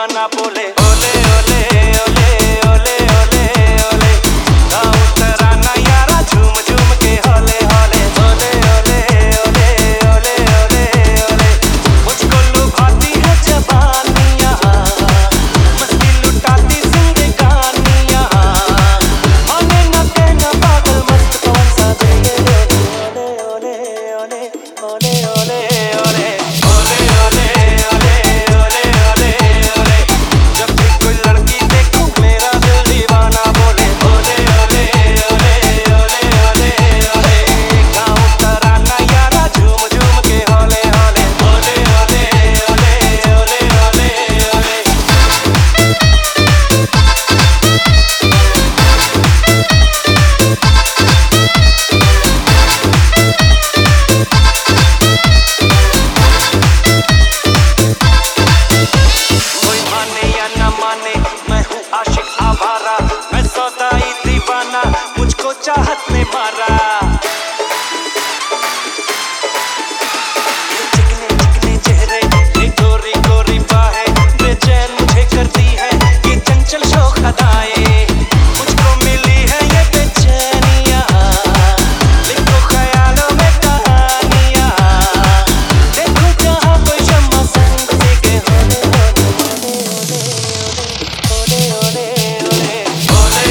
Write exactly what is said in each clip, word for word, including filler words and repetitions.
दीवाना बोले ओले ओले ओले ओले ओले ओले गाँव तराना यारा झूम झूम के होले होले ओले ओले ओले ओले ओले ओले मुझको लुभाती है जवानियाँ मस्ती लुटाती जिंदगानियाँ माने न कहना पागल मस्त कौन सा दे ओले ओले ओले ओले ओले ओले मुझको चाहत ने मारा चिकने चिकने चेहरे ये गोरी गोरी बाहें बेचैन मुझे करती है ये चंचल शौक अदाएं मुझको मिली है ये बेचैनियाँ लिखो ख्यालों में कहानियाँ देखो जहाँ कोई शम्मा संग देखे होले होले होले होले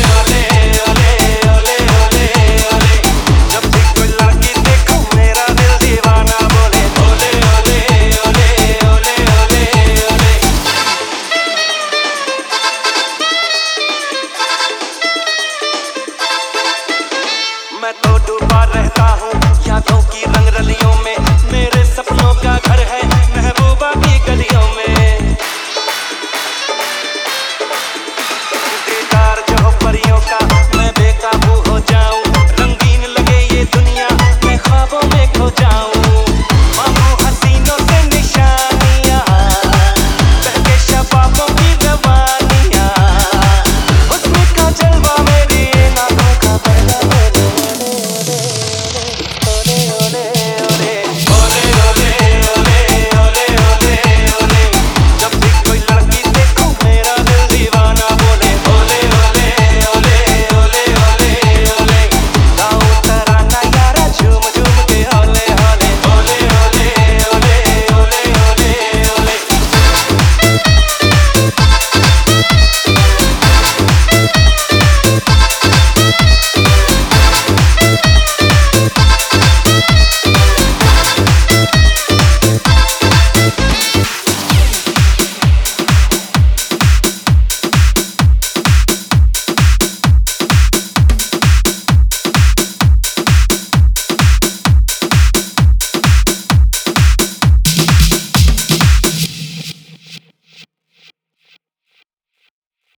मैं तो डूबा रहता